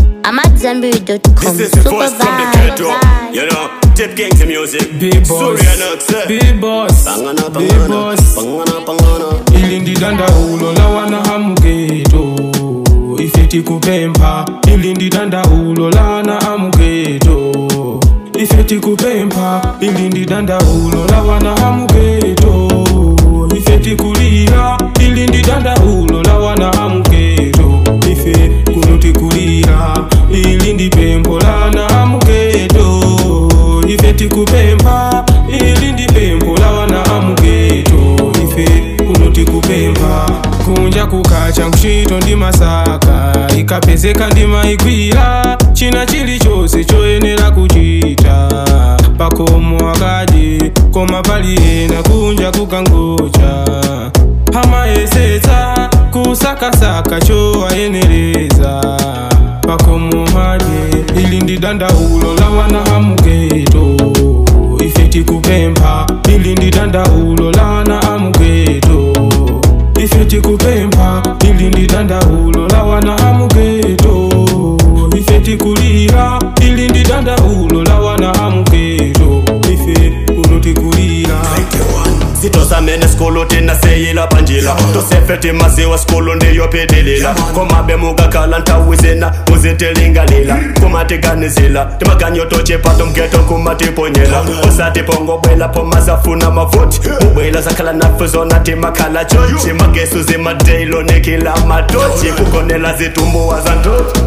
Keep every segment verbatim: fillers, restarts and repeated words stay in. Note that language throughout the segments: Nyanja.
I'm at Zambiri dot com. This is the voice from the ghetto. You know, Tip King's music. Big boss, big boss, Pangana, big pangana, boss. pangana, pangana. Ilindi danda ulo la wana hamugeto. Ifeti kupempa. Ilindi danda ulo la wana hamugeto. Ifeti kupempa. Ilindi danda ulo la wana hamugeto. Ifeti kulira. Ilindi danda ulo la wana hamugeto. Ife kunuti kulira. Ilindi pempo la na hamugeto. Ifeti kupempa. Ilindi pempo la wana hamugeto. Ife kunuti kupempa. Kunja kukacha nkushito ndi masaka. Ikapezeka ndi maigwira. China chili chose choyenera kuchita. Pakomo akaje koma pali ena kunja kukangocha. Hama esetsa kusakasaka cho ayenereza. Pakomo haje ilindi danda ulo la wana hamugeto. Ifeti kupempa ilindi danda ulo la wana hamugeto. Ifeti kupempa ilindi danda ulo la wana hamugeto. Ifeti kulira ilindi danda ulo la wana hamugeto. Ife kunuti kulira. Sitosa mene skolo tina seyila panjila. Tosefeti maziwa skolo ndiyo petilila. Koma bemuga kalanta wizina uzitelingalila. Kumatiganizila timaganyo toche pato mgeto kumatiponyela. Osati pongo bwela pomazafuna mavuti. Mubwela zakala nafuzona timakala chochi. Magesu zima deilo nikila matochi. Kukonela zitumbu wazantochi.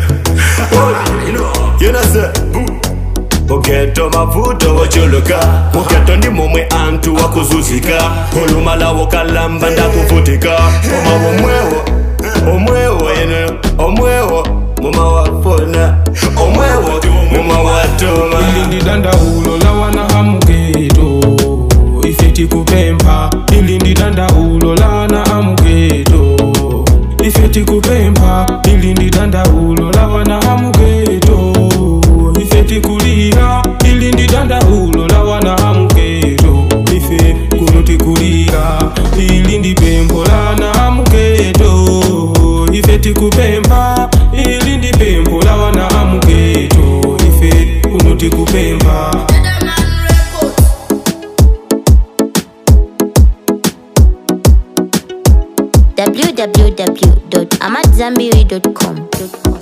You know sir. Mugeto mavuto wachuluka. Mugeto ndi mumwe antu wakuzuzika. Kulumala wakalamba ndakuvutika. Oma omwewo, omwewo eno, omwewo muma wafona, omwewo muma watuma. Ilindi danda ulo la wana hamugeto. Ifeti kupempa ilindi danda ulo la wana hamugeto. Ifeti kupempa ilindi danda ulo la wana hamugeto. Ifeti kulira ilindi danda ulo la wana hamugeto. Ife kunuti kulira ilindi pempo la na hamugeto. Ifeti kupempa ilindi pempo la wana hamugeto. Ife kunuti kupempa. w w w dot amat zambiri dot com